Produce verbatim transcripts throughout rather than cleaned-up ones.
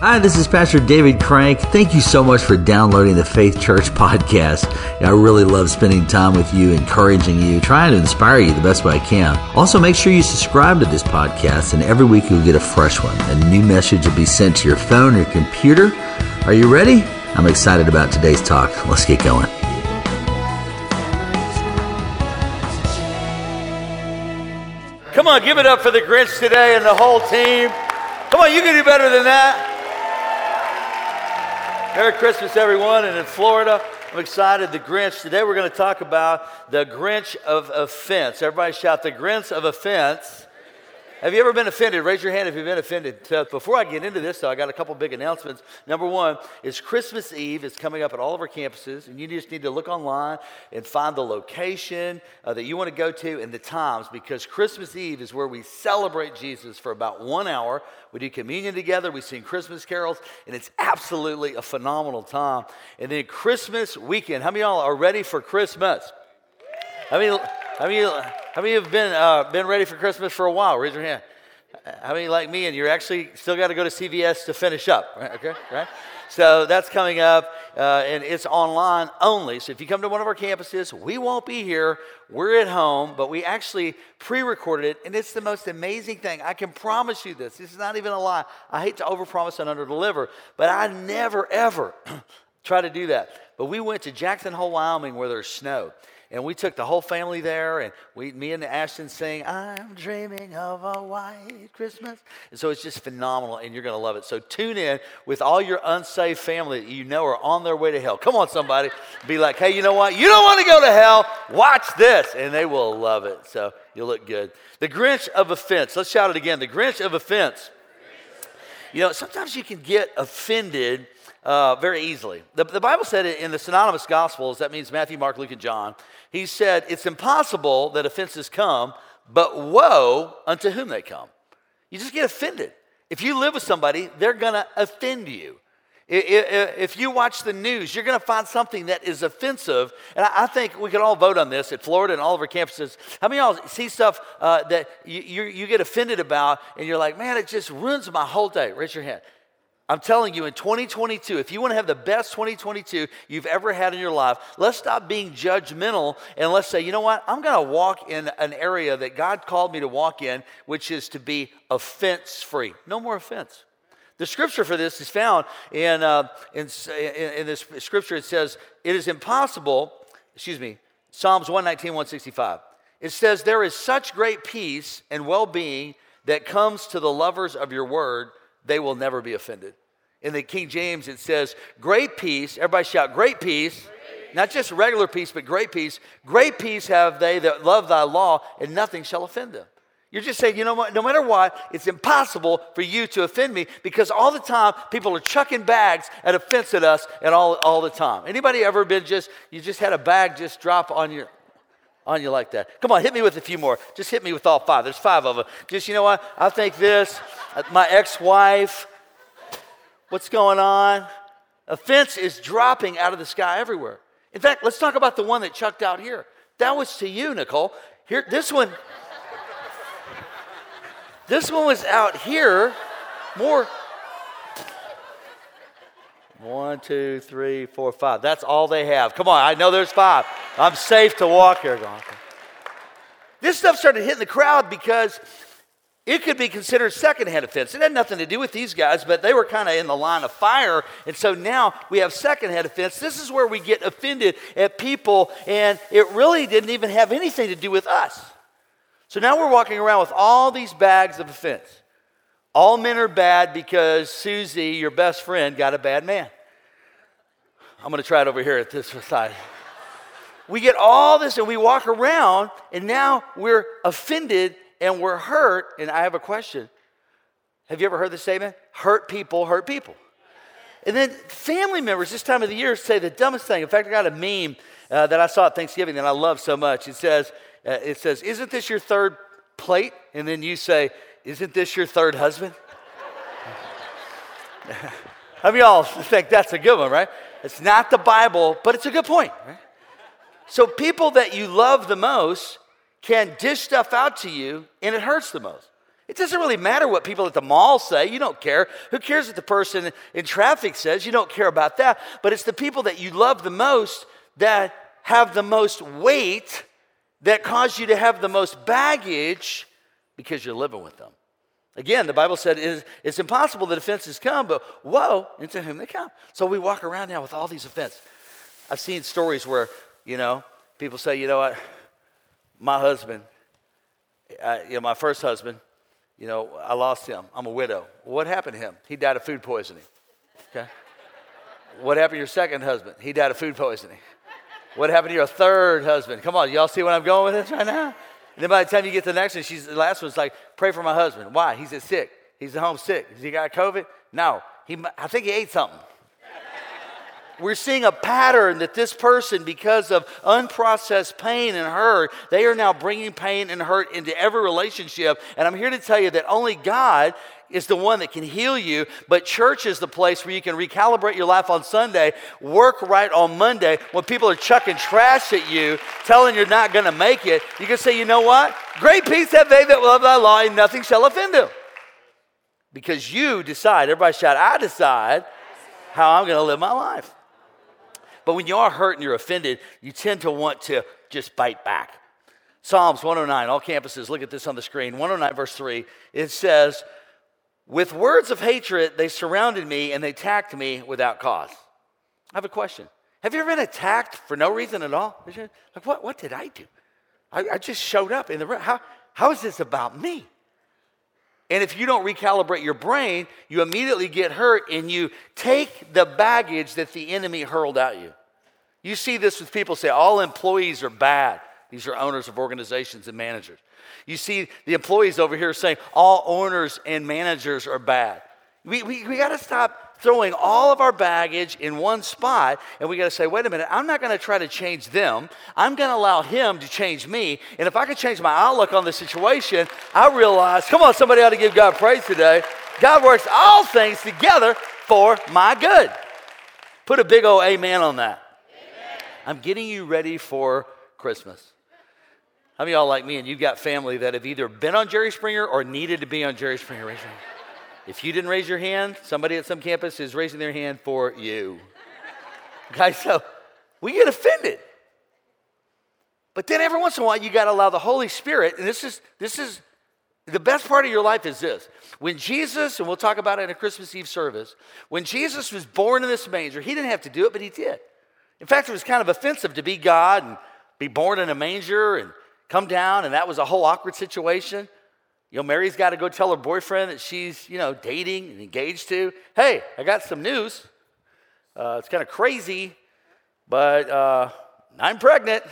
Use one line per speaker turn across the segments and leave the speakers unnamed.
Hi, this is Pastor David Crank. Thank you so much for downloading the Faith Church podcast. I really love spending time with you, encouraging you, trying to inspire you the best way I can. Also, make sure you subscribe to this podcast, and every week you'll get a fresh one. A new message will be sent to your phone or your computer. Are you ready? I'm excited about today's talk. Let's get going.
Come on, give it up for the Grinch today and the whole team. Come on, you can do better than that. Merry Christmas, everyone. And in Florida, I'm excited. The Grinch. Today we're going to talk about the Grinch of offense. Everybody shout, the Grinch of offense. Have you ever been offended? Raise your hand if you've been offended. So before I get into this, though, I got a couple big announcements. Number one is Christmas Eve is coming up at all of our campuses, and you just need to look online and find the location uh, that you want to go to and the times, because Christmas Eve is where we celebrate Jesus for about one hour. We do communion together, we sing Christmas carols, and it's absolutely a phenomenal time. And then Christmas weekend. How many of y'all are ready for Christmas? How many? How many? How many have been uh, been ready for Christmas for a while? Raise your hand. How many like me? And you're actually still got to go to C V S to finish up, right? Okay, right? So that's coming up, uh, and it's online only. So if you come to one of our campuses, we won't be here. We're at home, but we actually pre-recorded it, and it's the most amazing thing. I can promise you this. This is not even a lie. I hate to overpromise and underdeliver, but I never ever try to do that. But we went to Jackson Hole, Wyoming, where there's snow. And we took the whole family there, and we, me and Ashton sing, I'm dreaming of a white Christmas. And so it's just phenomenal, and you're going to love it. So tune in with all your unsaved family that you know are on their way to hell. Come on, somebody. Be like, hey, you know what? You don't want to go to hell. Watch this, and they will love it. So you'll look good. The Grinch of offense. Let's shout it again. The Grinch of offense. You know, sometimes you can get offended uh, very easily. The, the Bible said it in the synonymous Gospels, that means Matthew, Mark, Luke, and John. He said, it's impossible that offenses come, but woe unto whom they come. You just get offended. If you live with somebody, they're going to offend you. If you watch the news, you're going to find something that is offensive. And I think we can all vote on this at Florida and all of our campuses. How many of y'all see stuff uh, that you, you, you get offended about, and you're like, man, it just ruins my whole day? Raise your hand. I'm telling you, in twenty twenty-two, if you want to have the best twenty twenty-two you've ever had in your life, let's stop being judgmental, and let's say, you know what? I'm going to walk in an area that God called me to walk in, which is to be offense-free. No more offense. The scripture for this is found in, uh, in, in, in this scripture. It says, it is impossible, excuse me, Psalms one nineteen, one sixty-five. It says, there is such great peace and well-being that comes to the lovers of your word, they will never be offended. In the King James, it says, great peace. Everybody shout, great peace. Great peace. Not just regular peace, but great peace. Great peace have they that love thy law, and nothing shall offend them. You're just saying, you know what, no matter what, it's impossible for you to offend me, because all the time, people are chucking bags at offense at us and all, all the time. Anybody ever been just, you just had a bag just drop on your, on you like that? Come on, hit me with a few more. Just hit me with all five. There's five of them. Just, you know what, I think this, my ex-wife, what's going on? Offense is dropping out of the sky everywhere. In fact, let's talk about the one that chucked out here. That was to you, Nicole. Here, this one, this one was out here. More. One, two, three, four, five. That's all they have. Come on, I know there's five. I'm safe to walk here. This stuff started hitting the crowd because it could be considered secondhand offense. It had nothing to do with these guys, but they were kind of in the line of fire. And so now we have secondhand offense. This is where we get offended at people, and it really didn't even have anything to do with us. So now we're walking around with all these bags of offense. All men are bad because Susie, your best friend, got a bad man. I'm going to try it over here at this side. We get all this, and we walk around, and now we're offended and we're hurt. And I have a question. Have you ever heard the statement? Hurt people hurt people. And then family members this time of the year say the dumbest thing. In fact, I got a meme uh, that I saw at Thanksgiving that I love so much. It says, uh, "It says, isn't this your third plate?" And then you say, "Isn't this your third husband?" How many of y'all think that's a good one, right? It's not the Bible, but it's a good point, right? So people that you love the most can dish stuff out to you, and it hurts the most. It doesn't really matter what people at the mall say. You don't care. Who cares what the person in traffic says? You don't care about that. But it's the people that you love the most that have the most weight, that cause you to have the most baggage because you're living with them. Again, the Bible said it is, it's impossible that offenses come, but woe into whom they come. So we walk around now with all these offenses. I've seen stories where, you know, people say, you know what, my husband, uh, you know, my first husband, you know, I lost him. I'm a widow. Well, what happened to him? He died of food poisoning. Okay. What happened to your second husband? He died of food poisoning. What happened to your third husband? Come on, y'all see where I'm going with this right now? And then by the time you get to the next one, she's the last one's like, pray for my husband. Why? He's at sick. He's at home sick. Has he got COVID? No. He, I think he ate something. We're seeing a pattern that this person, because of unprocessed pain and hurt, they are now bringing pain and hurt into every relationship. And I'm here to tell you that only God is the one that can heal you, but church is the place where you can recalibrate your life on Sunday, work right on Monday. When people are chucking trash at you, telling you're not going to make it, you can say, you know what? Great peace have they that love thy law, and nothing shall offend them. Because you decide, everybody shout, I decide how I'm going to live my life. But when you are hurt and you're offended, you tend to want to just bite back. Psalms one oh nine, all campuses, look at this on the screen. one oh nine verse three, it says, with words of hatred, they surrounded me and they attacked me without cause. I have a question. Have you ever been attacked for no reason at all? Like, what, what did I do? I, I just showed up in the room. How, how is this about me? And if you don't recalibrate your brain, you immediately get hurt and you take the baggage that the enemy hurled at you. You see this with people say, all employees are bad. These are owners of organizations and managers. You see the employees over here saying, all owners and managers are bad. We, we, we got to stop throwing all of our baggage in one spot, and we got to say, wait a minute, I'm not going to try to change them. I'm going to allow him to change me. And if I can change my outlook on the situation, I realize, come on, somebody ought to give God praise today. God works all things together for my good. Put a big old amen on that. Amen. I'm getting you ready for Christmas. How many of y'all like me and you've got family that have either been on Jerry Springer or needed to be on Jerry Springer? Raise your hand. If you didn't raise your hand, somebody at some campus is raising their hand for you. Okay, so we get offended. But then every once in a while, you got to allow the Holy Spirit, and this is this is the best part of your life is this. When Jesus, and we'll talk about it in a Christmas Eve service, when Jesus was born in this manger, he didn't have to do it, but he did. In fact, it was kind of offensive to be God and be born in a manger and come down, and that was a whole awkward situation. You know, Mary's got to go tell her boyfriend that she's, you know, dating and engaged to. Hey, I got some news. Uh, it's kind of crazy, but uh, I'm pregnant.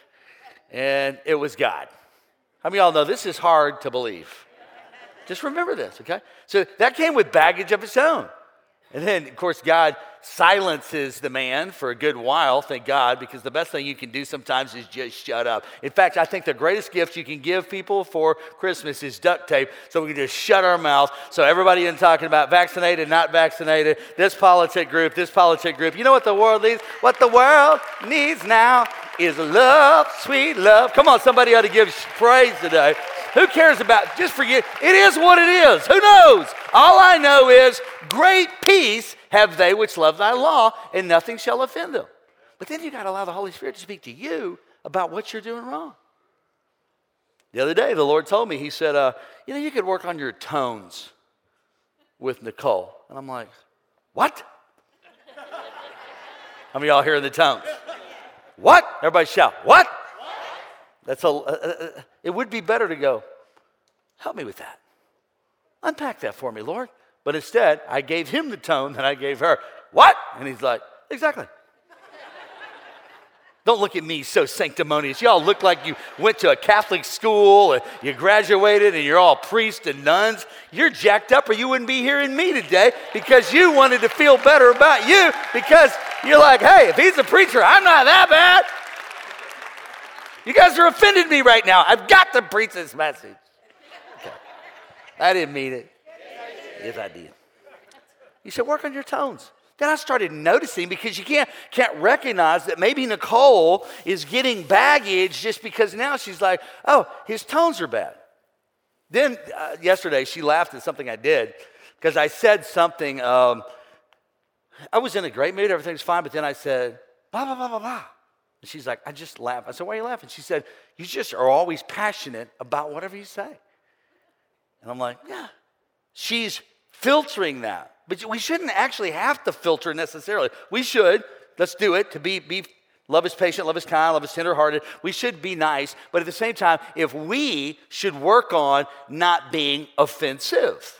And it was God. How many of y'all know this is hard to believe? Just remember this, okay? So that came with baggage of its own. And then, of course, God silences the man for a good while, thank God, because the best thing you can do sometimes is just shut up. In fact, I think the greatest gift you can give people for Christmas is duct tape, so we can just shut our mouth, so everybody isn't talking about vaccinated, not vaccinated, this politic group, this politic group. You know what the world needs? What the world needs now is love, sweet love. Come on, somebody ought to give praise today. Who cares about, just forget, it is what it is. Who knows? All I know is great peace have they which love thy law, and nothing shall offend them. But then you got to allow the Holy Spirit to speak to you about what you're doing wrong. The other day, the Lord told me, he said, uh, you know, you could work on your tones with Nicole. And I'm like, what? How many of y'all hearing the tones? What? Everybody shout, what? That's a, uh, uh, it would be better to go, help me with that. Unpack that for me, Lord. But instead, I gave him the tone that I gave her. What? And he's like, exactly. Don't look at me so sanctimonious. Y'all look like you went to a Catholic school and you graduated and you're all priests and nuns. You're jacked up or you wouldn't be hearing me today because you wanted to feel better about you because you're like, hey, if he's a preacher, I'm not that bad. You guys are offending me right now. I've got to preach this message. Okay. I didn't mean it. Yes, I did. You said, work on your tones. Then I started noticing because you can't, can't recognize that maybe Nicole is getting baggage just because now she's like, oh, his tones are bad. Then uh, yesterday, she laughed at something I did because I said something. Um, I was in a great mood. Everything's fine. But then I said, blah, blah, blah, blah, blah. And she's like, I just laughed. I said, why are you laughing? She said, you just are always passionate about whatever you say. And I'm like, yeah. She's filtering that. But we shouldn't actually have to filter necessarily. We should. Let's do it to be, be love is patient, love is kind, love is tenderhearted. We should be nice. But at the same time, if we should work on not being offensive.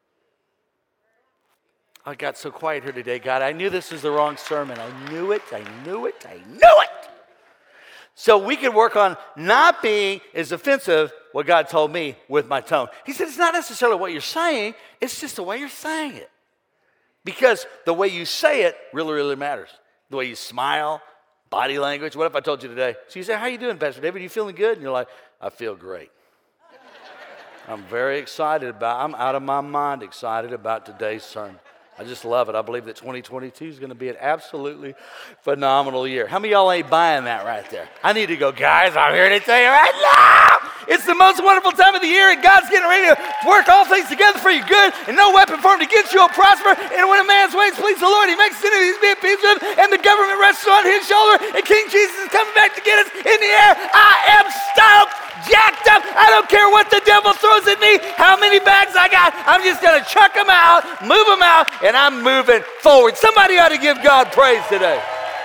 I got so quiet here today, God. I knew this was the wrong sermon. I knew it. I knew it. I knew it. So we can work on not being as offensive, what God told me, with my tone. He said it's not necessarily what you're saying. It's just the way you're saying it. Because the way you say it really, really matters. The way you smile, body language. What if I told you today? So you say, how you doing, Pastor David? Are you feeling good? And you're like, I feel great. I'm very excited about, I'm out of my mind excited about today's sermon. I just love it. I believe that twenty twenty-two is going to be an absolutely phenomenal year. How many of y'all ain't buying that right there? I need to go, guys, I'm here to tell you right now. It's the most wonderful time of the year, and God's getting ready to work all things together for your good, and no weapon formed against you will prosper. And when a man's ways please the Lord, he makes his enemies be at peace with him, and the government rests on his shoulder, and King Jesus is coming back to get us in the air. I am stoked. Jacked up. I don't care what the devil throws at me, how many bags I got. I'm just going to chuck them out, move them out, and I'm moving forward. Somebody ought to give God praise today.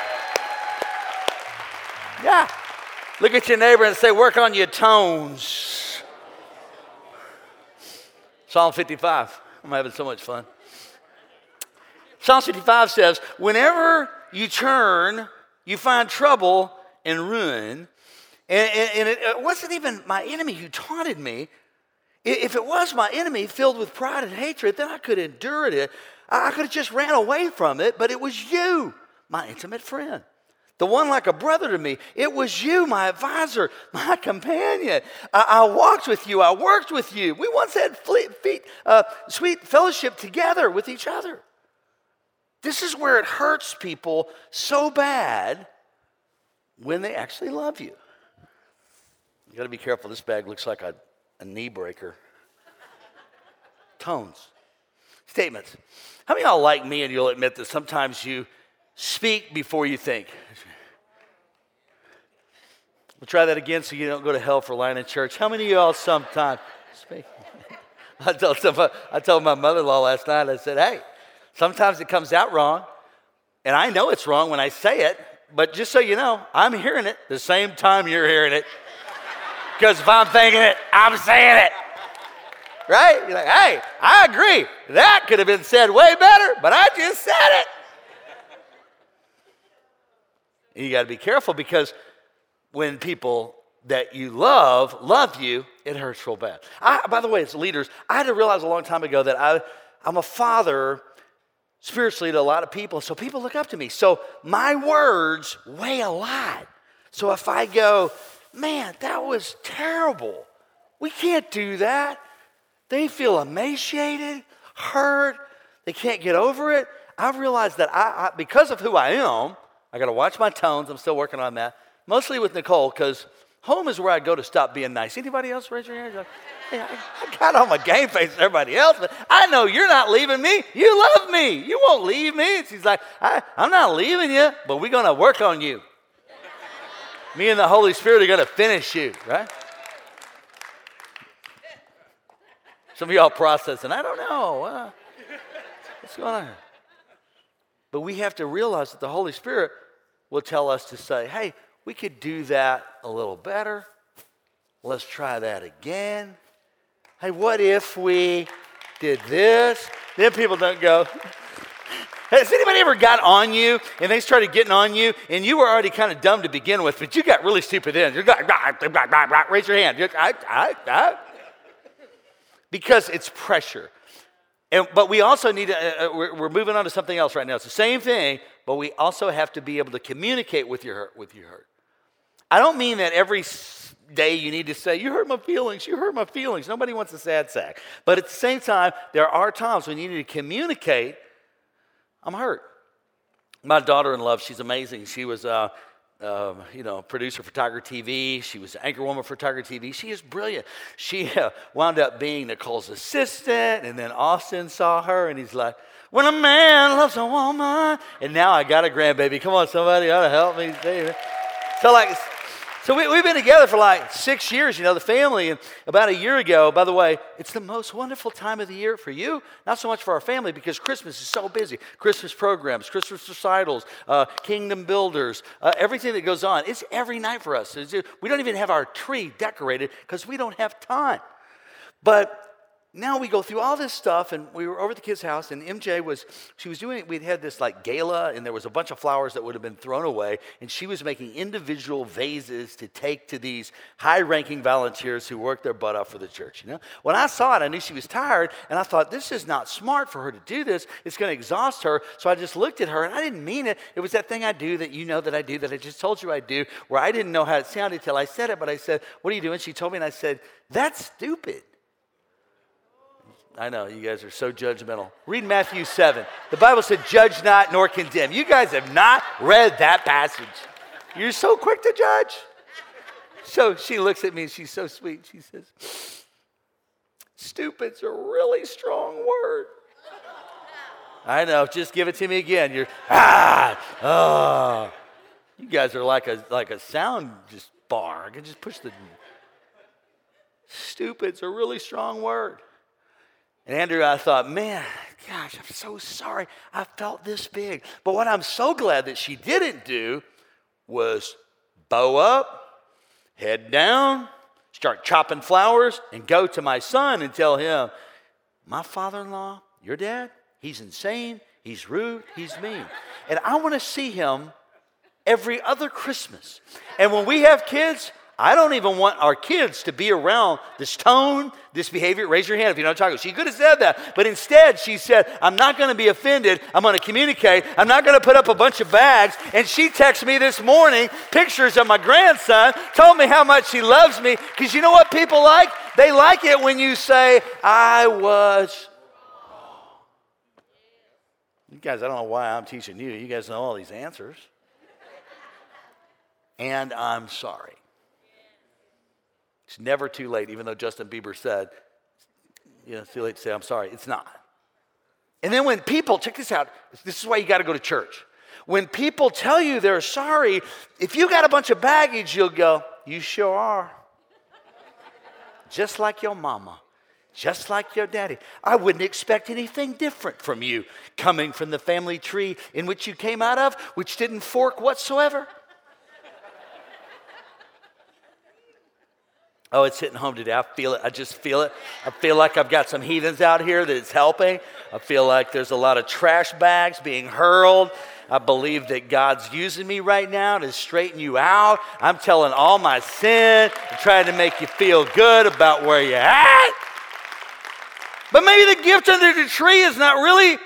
Yeah. Look at your neighbor and say, work on your tones. Psalm fifty-five. I'm having so much fun. Psalm fifty-five says, whenever you turn, you find trouble and ruin. And, and, and it wasn't even my enemy who taunted me. If it was my enemy filled with pride and hatred, then I could endure it. I could have just ran away from it, but it was you, my intimate friend. The one like a brother to me. It was you, my advisor, my companion. I, I walked with you. I worked with you. We once had fleet, feet, uh, sweet fellowship together with each other. This is where it hurts people so bad when they actually love you. You got to be careful. This bag looks like a, a knee breaker. Tones. Statements. How many of y'all like me and you'll admit that sometimes you speak before you think? We'll try that again so you don't go to hell for lying in church. How many of y'all sometimes speak? I told, some, I told my mother-in-law last night, I said, hey, sometimes it comes out wrong, and I know it's wrong when I say it, but just so you know, I'm hearing it the same time you're hearing it. Because if I'm thinking it, I'm saying it. Right? You're like, hey, I agree. That could have been said way better, but I just said it. And you got to be careful because when people that you love, love you, it hurts real bad. I, by the way, as leaders, I had to realize a long time ago that I, I'm a father spiritually to a lot of people, so people look up to me. So my words weigh a lot. So if I go, man, that was terrible. We can't do that. They feel emaciated, hurt. They can't get over it. I've realized that I, I because of who I am, I got to watch my tones. I'm still working on that. Mostly with Nicole, because home is where I go to stop being nice. Anybody else raise your hand? Like, hey, I, I got on my game face and everybody else, but I know you're not leaving me. You love me. You won't leave me. And she's like, I, I'm not leaving you, but we're going to work on you. Me and the Holy Spirit are going to finish you, right? Some of y'all processing, I don't know. Uh, what's going on here? But we have to realize that the Holy Spirit will tell us to say, hey, we could do that a little better. Let's try that again. Hey, what if we did this? Then people don't go, has anybody ever got on you and they started getting on you and you were already kind of dumb to begin with, but you got really stupid then? You're like, raise your hand. I, I, I. Because it's pressure. And, but we also need to, uh, we're, we're moving on to something else right now. It's the same thing, but we also have to be able to communicate with your hurt. With your hurt. I don't mean that every day you need to say, you hurt my feelings, you hurt my feelings. Nobody wants a sad sack. But at the same time, there are times when you need to communicate, I'm hurt. My daughter-in-law, she's amazing. She was uh, Um, you know, producer for Tiger T V. She was anchor woman for Tiger T V. She is brilliant. She uh, wound up being Nicole's assistant, and then Austin saw her, and he's like, when a man loves a woman, and now I got a grandbaby. Come on, somebody ought to help me. So like, so we, we've been together for like six years, you know, the family. And about a year ago, by the way, it's the most wonderful time of the year for you, not so much for our family, because Christmas is so busy. Christmas programs, Christmas recitals, uh, kingdom builders, uh, everything that goes on. It's every night for us. It's, we don't even have our tree decorated because we don't have time. But now we go through all this stuff, and we were over at the kids' house, and M J was, she was doing, we'd had this like gala, and there was a bunch of flowers that would have been thrown away, and she was making individual vases to take to these high-ranking volunteers who worked their butt off for the church, you know? When I saw it, I knew she was tired, and I thought, this is not smart for her to do this. It's going to exhaust her, so I just looked at her, and I didn't mean it. It was that thing I do that you know that I do, that I just told you I do, where I didn't know how it sounded till I said it, but I said, what are you doing? She told me, and I said, that's stupid. I know, you guys are so judgmental. Read Matthew seven. The Bible said, judge not nor condemn. You guys have not read that passage. You're so quick to judge. So she looks at me, and she's so sweet. She says, stupid's a really strong word. I know, just give it to me again. You're, ah, oh. You guys are like a, like a sound just bar. I can just push the, stupid's a really strong word. And Andrew, I thought, man, gosh, I'm so sorry I felt this big. But what I'm so glad that she didn't do was bow up, head down, start chopping flowers, and go to my son and tell him, my father-in-law, your dad, he's insane, he's rude, he's mean. And I want to see him every other Christmas. And when we have kids, I don't even want our kids to be around this tone, this behavior. Raise your hand if you know what I'm talking about. She could have said that, but instead she said, I'm not going to be offended. I'm going to communicate. I'm not going to put up a bunch of bags. And she texted me this morning pictures of my grandson, told me how much she loves me, because you know what people like? They like it when you say, I was wrong. You guys, I don't know why I'm teaching you. You guys know all these answers. And I'm sorry. It's never too late, even though Justin Bieber said, you know, it's too late to say I'm sorry. It's not. And then when people, check this out, this is why you got to go to church. When people tell you they're sorry, if you got a bunch of baggage, you'll go, you sure are. Just like your mama, just like your daddy. I wouldn't expect anything different from you coming from the family tree in which you came out of, which didn't fork whatsoever. Oh, it's hitting home today. I feel it. I just feel it. I feel like I've got some heathens out here that it's helping. I feel like there's a lot of trash bags being hurled. I believe that God's using me right now to straighten you out. I'm telling all my sin and trying to make you feel good about where you're at. But maybe the gift under the tree is not really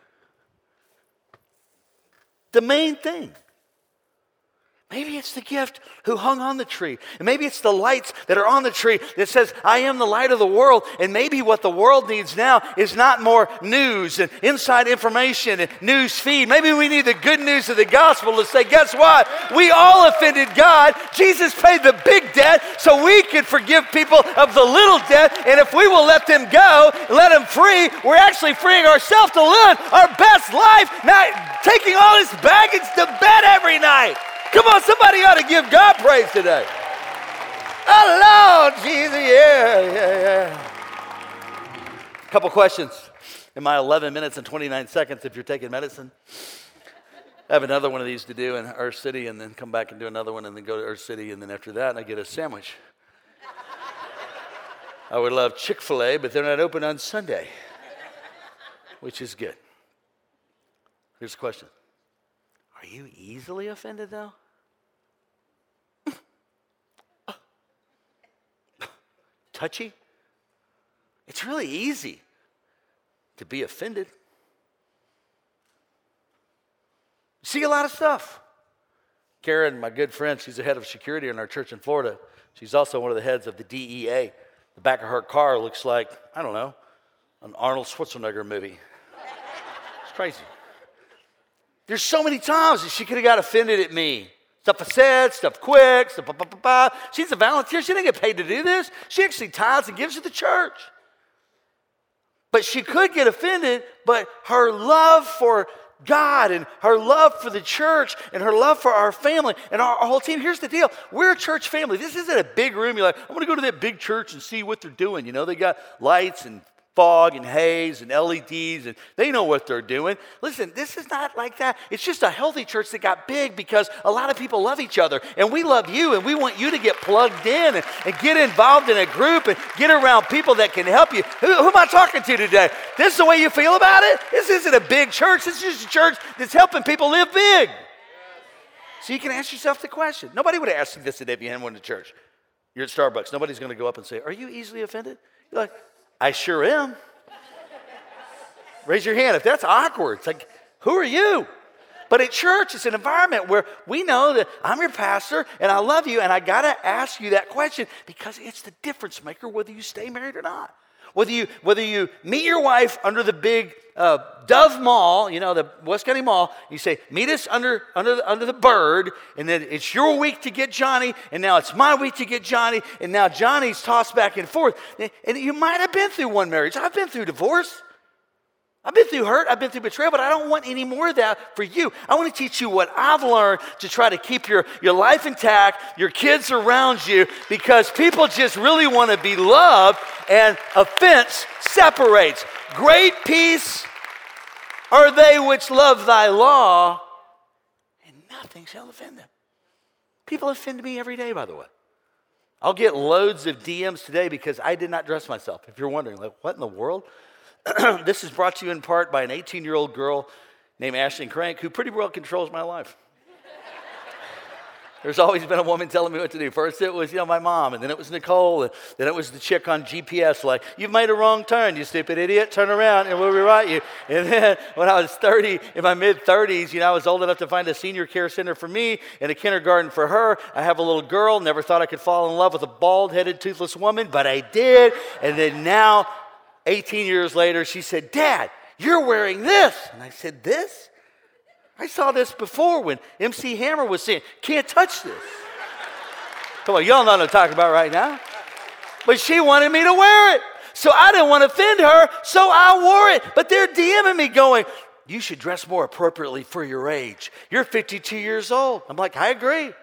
the main thing. Maybe it's the gift who hung on the tree. And maybe it's the lights that are on the tree that says, I am the light of the world. And maybe what the world needs now is not more news and inside information and news feed. Maybe we need the good news of the gospel to say, guess what? We all offended God. Jesus paid the big debt so we could forgive people of the little debt. And if we will let them go, let them free, we're actually freeing ourselves to live our best life, not taking all this baggage to bed every night. Come on, somebody ought to give God praise today. Oh, Lord Jesus, yeah, yeah, yeah. Couple questions in my eleven minutes and twenty-nine seconds if you're taking medicine. I have another one of these to do in Earth City and then come back and do another one and then go to Earth City and then after that I get a sandwich. I would love Chick-fil-A, but they're not open on Sunday, which is good. Here's the question. Are you easily offended though? Touchy? It's really easy to be offended. See a lot of stuff. Karen, my good friend, she's the head of security in our church in Florida. She's also one of the heads of the D E A. The back of her car looks like, I don't know, an Arnold Schwarzenegger movie. It's crazy. There's so many times that she could have got offended at me Stuff I said, stuff quick, stuff, bah, bah, bah, bah. She's a volunteer. She didn't get paid to do this. She actually tithes and gives to the church. But she could get offended, but her love for God and her love for the church and her love for our family and our, our whole team. Here's the deal. We're a church family. This isn't a big room. You're like, I want to go to that big church and see what they're doing. You know, they got lights and fog and haze and L E Ds, and they know what they're doing. Listen, this is not like that. It's just a healthy church that got big because a lot of people love each other, and we love you, and we want you to get plugged in and, and get involved in a group and get around people that can help you. Who, who am I talking to today? This is the way you feel about it? This isn't a big church. This is just a church that's helping people live big. So you can ask yourself the question. Nobody would have asked you this today if you hadn't went to church. You're at Starbucks. Nobody's going to go up and say, are you easily offended? You're like, I sure am. Raise your hand if that's awkward. It's like, who are you? But at church, it's an environment where we know that I'm your pastor and I love you, and I got to ask you that question because it's the difference maker whether you stay married or not. Whether you whether you meet your wife under the big uh, Dove Mall, you know, the West County Mall, you say, meet us under under the, under the Bird, and then it's your week to get Johnny, and now it's my week to get Johnny, and now Johnny's tossed back and forth. And you might have been through one marriage. I've been through divorce. I've been through hurt, I've been through betrayal, but I don't want any more of that for you. I want to teach you what I've learned to try to keep your, your life intact, your kids around you, because people just really want to be loved, and offense separates. Great peace are they which love thy law, and nothing shall offend them. People offend me every day, by the way. I'll get loads of D Ms today because I did not dress myself. If you're wondering, like, what in the world? This is brought to you in part by an eighteen-year-old girl named Ashley Crank, who pretty well controls my life. There's always been a woman telling me what to do. First it was, you know, my mom, and then it was Nicole, and then it was the chick on G P S, like, you've made a wrong turn, you stupid idiot, turn around and we'll rewrite you. And then when I was thirty, in my mid-thirties, you know, I was old enough to find a senior care center for me and a kindergarten for her. I have a little girl, never thought I could fall in love with a bald-headed, toothless woman, but I did. And then now, eighteen years later, she said, Dad, you're wearing this. And I said, this? I saw this before when M C Hammer was saying, can't touch this. Come on, y'all know what I'm talking about right now. But she wanted me to wear it. So I didn't want to offend her, so I wore it. But they're DMing me going, you should dress more appropriately for your age. You're fifty-two years old. I'm like, I agree.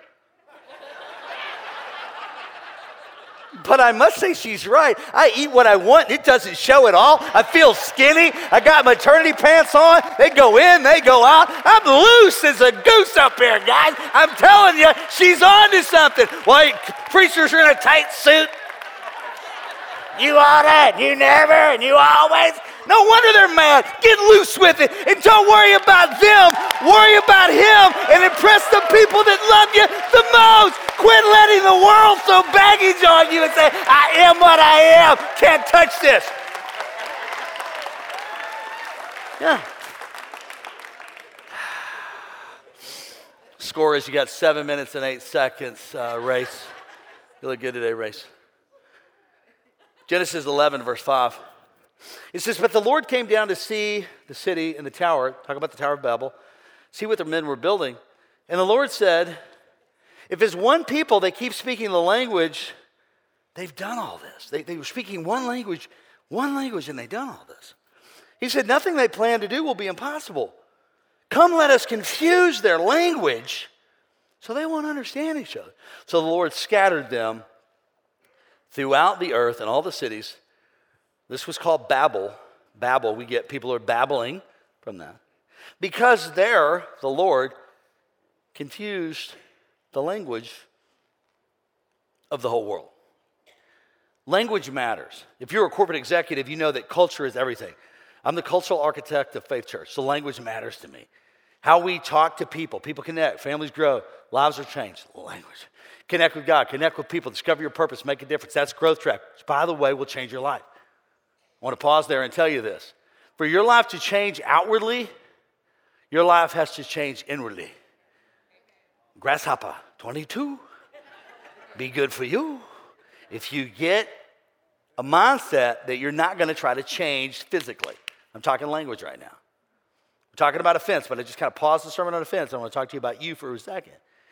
But I must say she's right. I eat what I want. It doesn't show at all. I feel skinny. I got maternity pants on. They go in, they go out. I'm loose as a goose up here, guys. I'm telling you, she's on to something. Well, preachers are in a tight suit. You oughta, and you never, and you always. No wonder they're mad. Get loose with it. And don't worry about them. Worry about him and impress the people that love you the most. Quit letting the world throw baggage on you and say, I am what I am. Can't touch this. Yeah. Score is you got seven minutes and eight seconds, uh, Race. You look good today, Race. Genesis eleven, verse five. It says, but the Lord came down to see the city and the tower, talk about the Tower of Babel, see what the men were building. And the Lord said, if it's one people that keep speaking the language, they've done all this. They, they were speaking one language, one language, and they've done all this. He said, nothing they plan to do will be impossible. Come, let us confuse their language so they won't understand each other. So the Lord scattered them throughout the earth and all the cities. This was called Babel. Babel, we get people are babbling from that. Because there, the Lord confused the language of the whole world. Language matters. If you're a corporate executive, you know that culture is everything. I'm the cultural architect of Faith Church, so language matters to me. How we talk to people. People connect, families grow, lives are changed. Language. Connect with God, connect with people, discover your purpose, make a difference. That's growth track, which, by the way, will change your life. I want to pause there and tell you this. For your life to change outwardly, your life has to change inwardly. Grasshopper, twenty-two. Be good for you. If you get a mindset that you're not going to try to change physically. I'm talking language right now. We're talking about offense, but I just kind of paused the sermon on offense. I want to talk to you about you for a second.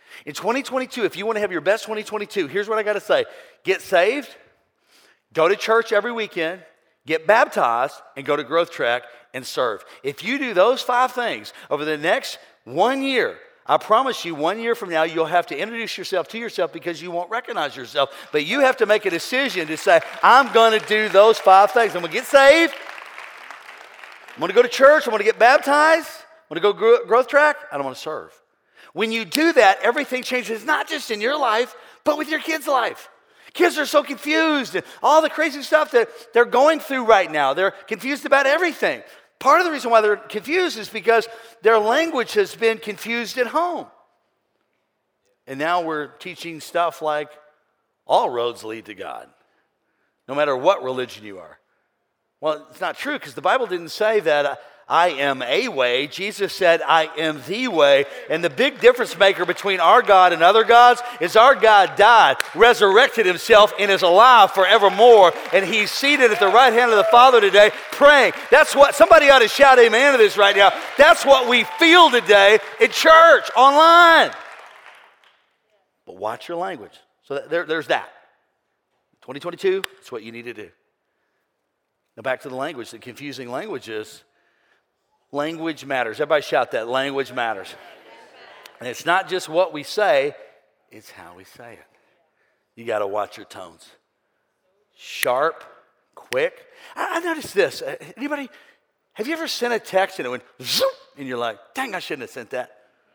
In twenty twenty-two, if you want to have your best twenty twenty-two, here's what I got to say. Get saved, go to church every weekend, get baptized, and go to Growth Track and serve. If you do those five things over the next one year, I promise you one year from now, you'll have to introduce yourself to yourself because you won't recognize yourself. But you have to make a decision to say, I'm going to do those five things. I'm going to get saved. I'm going to go to church. I'm going to get baptized. I'm going to go Growth Track. And I'm going to serve. When you do that, everything changes, not just in your life, but with your kids' life. Kids are so confused and all the crazy stuff that they're going through right now. They're confused about everything. Part of the reason why they're confused is because their language has been confused at home. And now we're teaching stuff like all roads lead to God, no matter what religion you are. Well, it's not true because the Bible didn't say that uh, I am a way. Jesus said, I am the way. And the big difference maker between our God and other gods is our God died, resurrected himself, and is alive forevermore. And he's seated at the right hand of the Father today praying. That's what, somebody ought to shout amen to this right now. That's what we feel today in church, online. But watch your language. So there, there's that. twenty twenty-two, that's what you need to do. Now back to the language, the confusing languages. Language matters. Everybody shout that. Language matters. And it's not just what we say, it's how we say it. You got to watch your tones. Sharp, quick. I, I noticed this. Uh, anybody, have you ever sent a text and it went zoop, and you're like, dang, I shouldn't have sent that.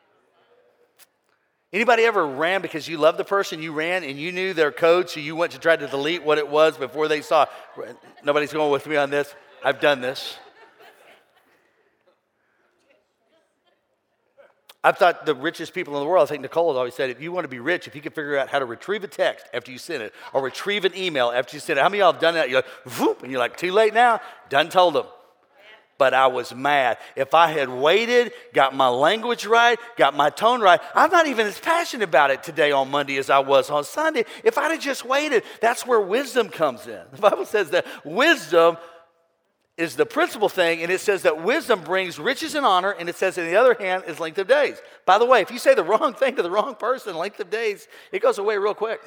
Anybody ever ran because you loved the person, you ran and you knew their code, so you went to try to delete what it was before they saw? Nobody's going with me on this. I've done this. I've thought the richest people in the world, I think Nicole has always said, if you want to be rich, if you can figure out how to retrieve a text after you send it, or retrieve an email after you send it. How many of y'all have done that? You're like, whoop, and you're like, too late now. Done told them. But I was mad. If I had waited, got my language right, got my tone right, I'm not even as passionate about it today on Monday as I was on Sunday. If I'd have just waited, that's where wisdom comes in. The Bible says that wisdom is the principal thing, and it says that wisdom brings riches and honor, and it says, on the other hand, is length of days. By the way, if you say the wrong thing to the wrong person, length of days, it goes away real quick.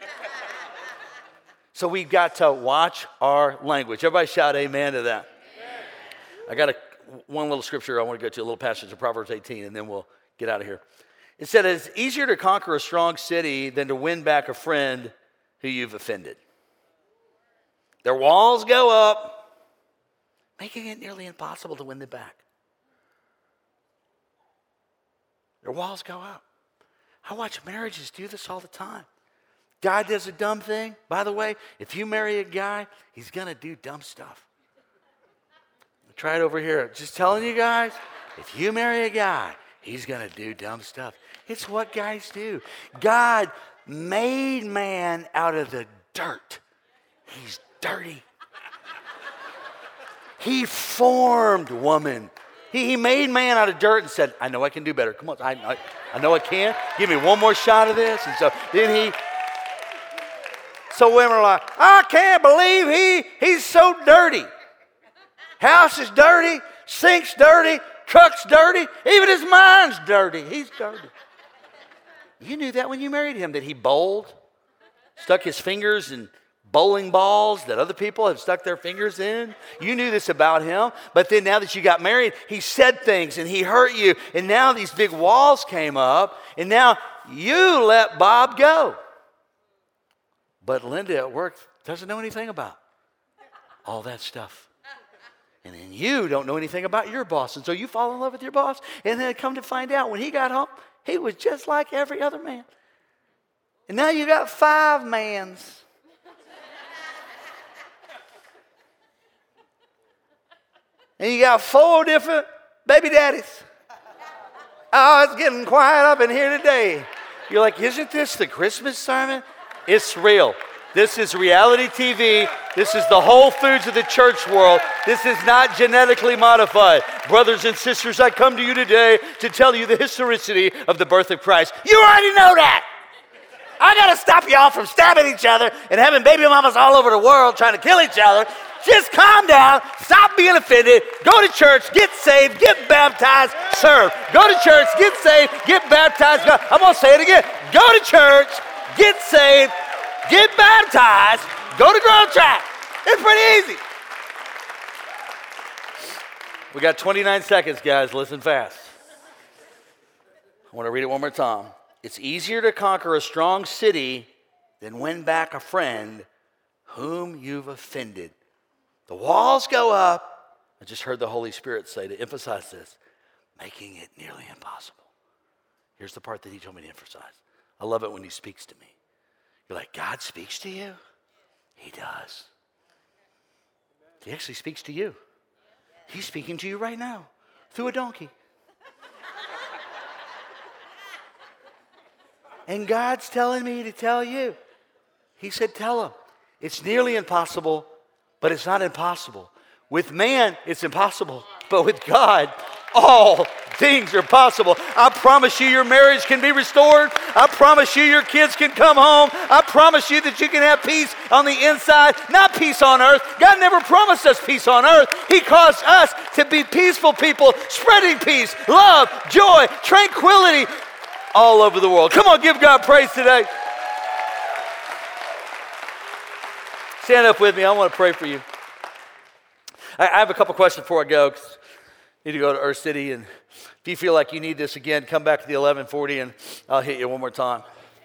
So we've got to watch our language. Everybody shout amen to that. Amen. I got a, one little scripture I want to go to, a little passage of Proverbs eighteen, and then we'll get out of here. It said, it's easier to conquer a strong city than to win back a friend who you've offended. Their walls go up, making it nearly impossible to win them back. Their walls go up. I watch marriages do this all the time. Guy does a dumb thing. By the way, if you marry a guy, he's going to do dumb stuff. Try it over here. Just telling you guys, if you marry a guy, he's going to do dumb stuff. It's what guys do. God made man out of the dirt. He's dirty. He formed woman. He, he made man out of dirt and said, I know I can do better. Come on, I, I, I know I can. Give me one more shot of this. And so then he, so women are like, I can't believe he, he's so dirty. House is dirty, sink's dirty, truck's dirty, even his mind's dirty. He's dirty. You knew that when you married him, that he bowled, stuck his fingers in bowling balls that other people have stuck their fingers in. You knew this about him. But then now that you got married, he said things and he hurt you. And now these big walls came up. And now you let Bob go. But Linda at work doesn't know anything about all that stuff. And then you don't know anything about your boss. And so you fall in love with your boss. And then come to find out when he got home, he was just like every other man. And now you got five mans. And you got four different baby daddies. Oh, it's getting quiet up in here today. You're like, isn't this the Christmas sermon? It's real. This is reality T V. This is the Whole Foods of the church world. This is not genetically modified. Brothers and sisters, I come to you today to tell you the historicity of the birth of Christ. You already know that. I got to stop y'all from stabbing each other and having baby mamas all over the world trying to kill each other. Just calm down, stop being offended, go to church, get saved, get baptized, serve. Go to church, get saved, get baptized. Go. I'm going to say it again. Go to church, get saved, get baptized, go to Grove Track. It's pretty easy. We got twenty-nine seconds, guys. Listen fast. I want to read it one more time. It's easier to conquer a strong city than win back a friend whom you've offended. The walls go up. I just heard the Holy Spirit say to emphasize this, making it nearly impossible. Here's the part that he told me to emphasize. I love it when he speaks to me. You're like, God speaks to you? He does. He actually speaks to you. He's speaking to you right now through a donkey. And God's telling me to tell you. He said, tell him. It's nearly impossible, but it's not impossible. With man, it's impossible. But with God, all things are possible. I promise you your marriage can be restored. I promise you your kids can come home. I promise you that you can have peace on the inside, not peace on earth. God never promised us peace on earth. He caused us to be peaceful people, spreading peace, love, joy, tranquility all over the world. Come on, give God praise today. Stand up with me. I want to pray for you. I, I have a couple questions before I go. 'Cause I need to go to Earth City, and if you feel like you need this again, come back to the eleven forty, and I'll hit you one more time.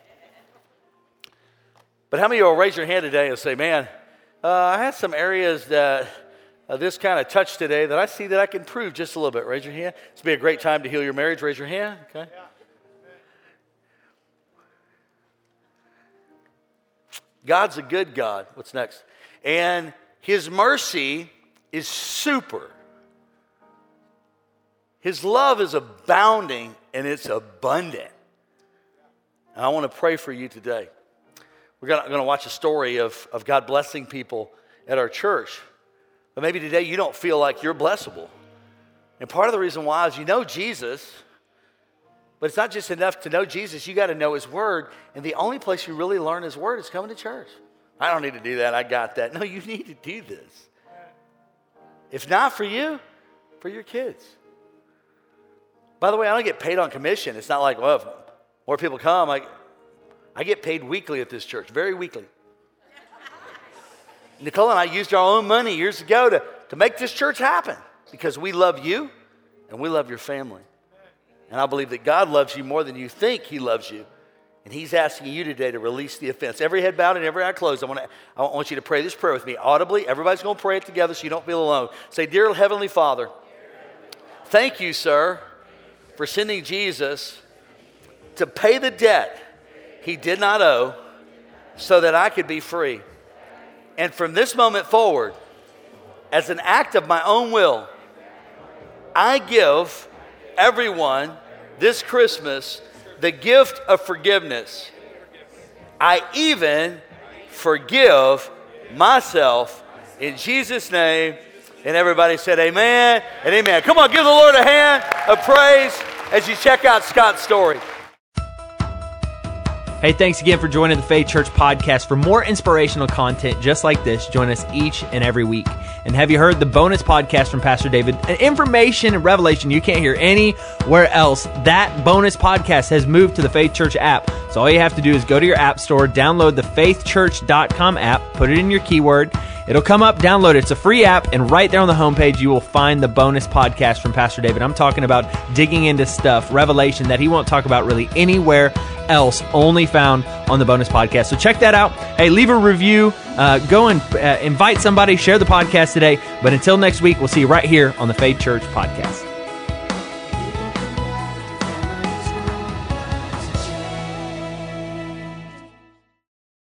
But how many of you will raise your hand today and say, man, uh, I had some areas that uh, this kind of touched today that I see that I can improve just a little bit. Raise your hand. This would be a great time to heal your marriage. Raise your hand. Okay. Yeah. God's a good God. What's next? And his mercy is super. His love is abounding and it's abundant. And I want to pray for you today. We're going to watch a story of, of God blessing people at our church. But maybe today you don't feel like you're blessable. And part of the reason why is you know Jesus. But it's not just enough to know Jesus. You got to know his word. And the only place you really learn his word is coming to church. I don't need to do that. I got that. No, you need to do this. If not for you, for your kids. By the way, I don't get paid on commission. It's not like, well, if more people come, I, I get paid weekly at this church, very weekly. Nicole and I used our own money years ago to, to make this church happen because we love you and we love your family. And I believe that God loves you more than you think he loves you. And he's asking you today to release the offense. Every head bowed and every eye closed. I want, to, I want you to pray this prayer with me audibly. Everybody's going to pray it together so you don't feel alone. Say, dear Heavenly Father, thank you, sir, for sending Jesus to pay the debt he did not owe so that I could be free. And from this moment forward, as an act of my own will, I give everyone this Christmas the gift of forgiveness. I even forgive myself in Jesus' name. And everybody said amen and amen. Come on, give the Lord a hand of praise as you check out Scott's story.
Hey, thanks again for joining the Faith Church podcast. For more inspirational content just like this, join us each and every week. And have you heard the bonus podcast from Pastor David? An information and revelation you can't hear anywhere else. That bonus podcast has moved to the Faith Church app. So all you have to do is go to your app store, download the faith church dot com app, put it in your keyword. It'll come up, download it. It's a free app, and right there on the homepage, you will find the bonus podcast from Pastor David. I'm talking about digging into stuff, revelation that he won't talk about really anywhere else, only found on the bonus podcast. So check that out. Hey, leave a review. Uh, go and uh, invite somebody, share the podcast today. But until next week, we'll see you right here on the Faith Church podcast.